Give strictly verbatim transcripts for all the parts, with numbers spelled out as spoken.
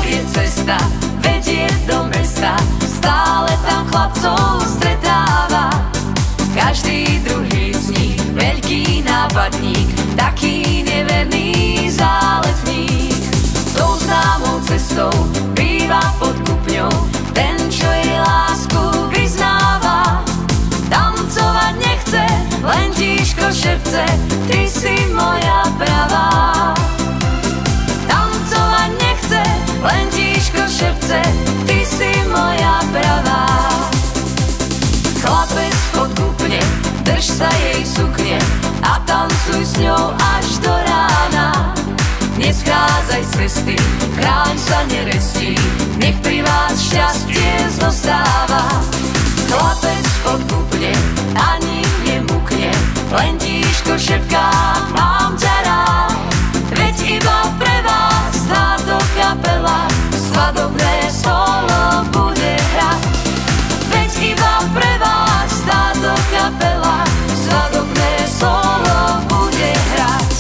je cesta, vedie do mesta, stále tam chlapcov stretáva. Každý druhý z nich veľký nápadník, taký neverný záletník. Tou známou cestou býva pod kupňou ten, čo jej lásku vyznáva. Tancovať nechce, len tížko šepce, ty si moja pravá. Tancovať nechce, len tížko šepce, ty si moja pravá. Chlapec pod kupne, drž sa jej sukne a tancuj s ňou až do rána. Neschádzaj z cesty, chráň sa nerestí, nech pri vás šťastie zostáva. Chlapec pod kupne, ani nemukne, len tížko šepká, mám ťa rád. Veď iba pre vás táto kapela svadobné solo bude hrať. Veď iba pre vás táto kapela svadobné solo bude hrať.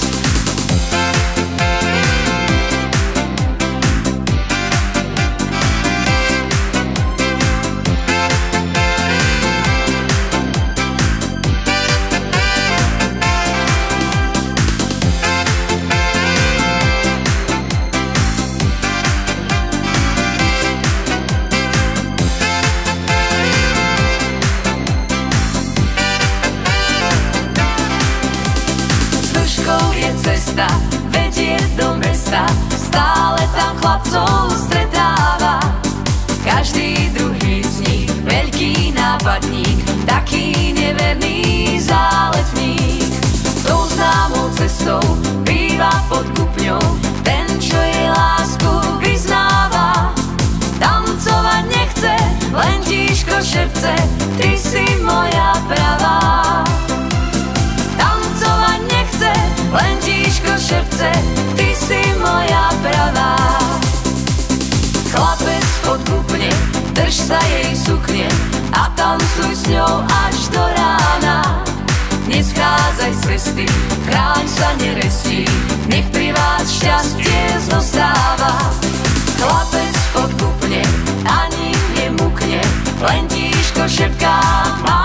Je cesta, vedie do mesta, stále tam chlapcov stretáva. Každý druhý z nich veľký nápadník, taký neverný záletník. Tou známou cestou býva pod kupňou ten, čo jej lásku vyznáva. Tancovať nechce, len tížko šepce, ty si moja pravá. Tancovať nechce, len tížko šepce, ty si moja pravá. Chlapec pod kupne, drž sa jej sukne a tancuj s ňou až do rána. Neschádzaj z cesty, chráň sa nerestí, nech pri vás šťastie zostáva. Chlapec pod kupne, ani nemukne, len tížko šepká,